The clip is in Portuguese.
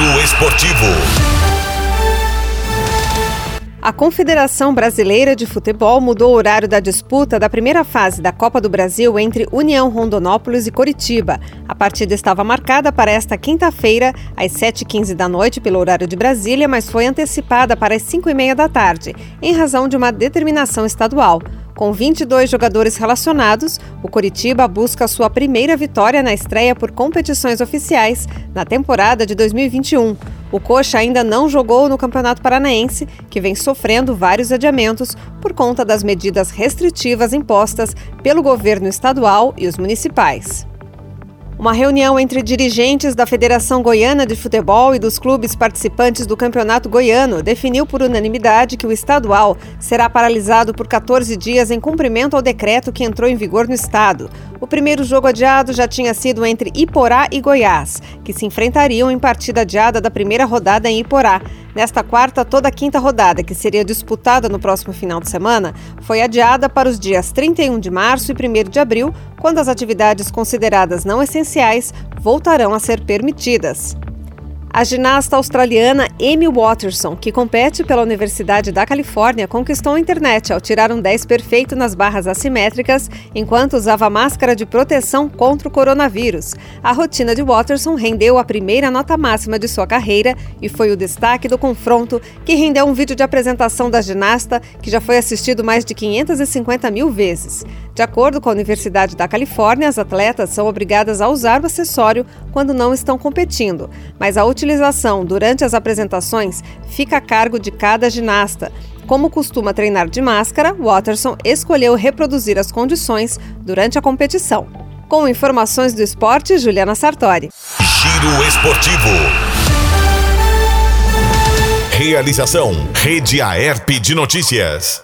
Giro Esportivo. A Confederação Brasileira de Futebol mudou o horário da disputa da primeira fase da Copa do Brasil entre União Rondonópolis e Coritiba. A partida estava marcada para esta quinta-feira, às 7h15 da noite, pelo horário de Brasília, mas foi antecipada para as 5h30 da tarde, em razão de uma determinação estadual. Com 22 jogadores relacionados, o Coritiba busca sua primeira vitória na estreia por competições oficiais na temporada de 2021. O Coxa ainda não jogou no Campeonato Paranaense, que vem sofrendo vários adiamentos por conta das medidas restritivas impostas pelo governo estadual e os municipais. Uma reunião entre dirigentes da Federação Goiana de Futebol e dos clubes participantes do Campeonato Goiano definiu por unanimidade que o estadual será paralisado por 14 dias em cumprimento ao decreto que entrou em vigor no estado. O primeiro jogo adiado já tinha sido entre Iporá e Goiás, que se enfrentariam em partida adiada da primeira rodada em Iporá. Nesta quarta, toda a quinta rodada, que seria disputada no próximo final de semana, foi adiada para os dias 31 de março e 1º de abril, quando as atividades consideradas não essenciais voltarão a ser permitidas. A ginasta australiana Amy Watterson, que compete pela Universidade da Califórnia, conquistou a internet ao tirar um 10 perfeito nas barras assimétricas, enquanto usava máscara de proteção contra o coronavírus. A rotina de Watterson rendeu a primeira nota máxima de sua carreira e foi o destaque do confronto, que rendeu um vídeo de apresentação da ginasta que já foi assistido mais de 550 mil vezes. De acordo com a Universidade da Califórnia, as atletas são obrigadas a usar o acessório quando não estão competindo, mas a utilização durante as apresentações fica a cargo de cada ginasta. Como costuma treinar de máscara, Watterson escolheu reproduzir as condições durante a competição. Com informações do esporte, Juliana Sartori. Giro Esportivo. Realização: Rede Aerp de Notícias.